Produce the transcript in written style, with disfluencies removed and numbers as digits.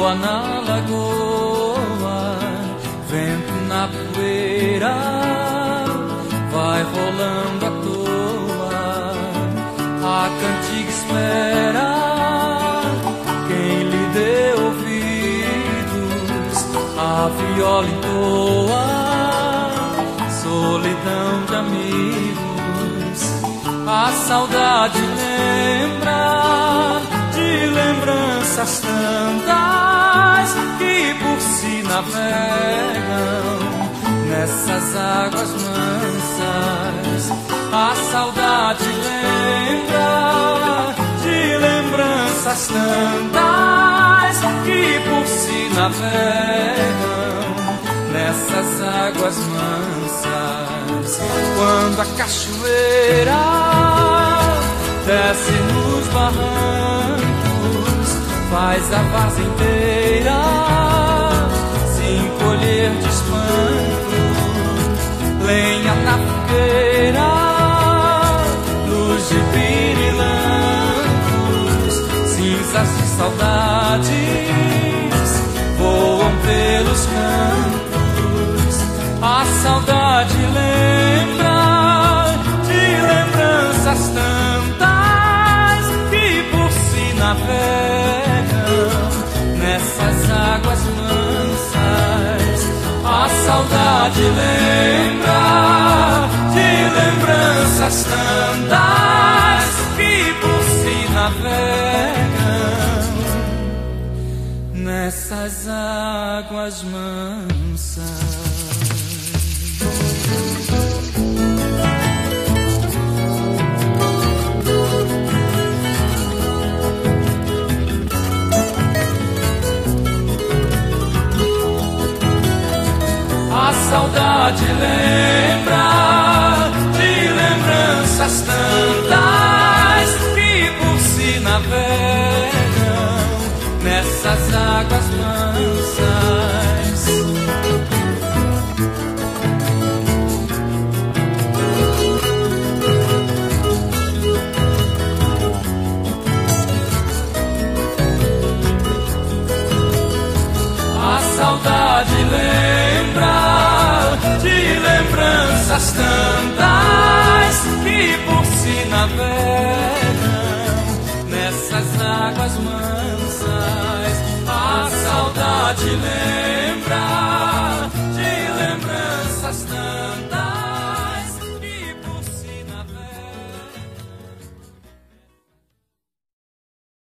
lua na lagoa, vento na poeira, vai rolando à toa. A cantiga espera quem lhe dê ouvidos, a viola entoa, solidão de amigos. A saudade lembra de lembranças tantas que por si navegam nessas águas mansas. A saudade lembra de lembranças tantas que por si navegam nessas águas mansas. Quando a cachoeira desce nos barrancos, faz a vaza inteira se encolher de espanto. Lenha na fogueira, luz de pirilampos, cinzas de saudades voam pelos campos. A saudade lembra de lembranças tantas que por si navegam nessas águas mansas. A saudade lembra de lembranças tantas que por si navegam nessas águas mansas. A saudade lembra de lembranças tantas que por si navegam nessas águas mansas. A saudade lembra de lembranças tantas que por si navegam nessas águas mansas. A saudade lembra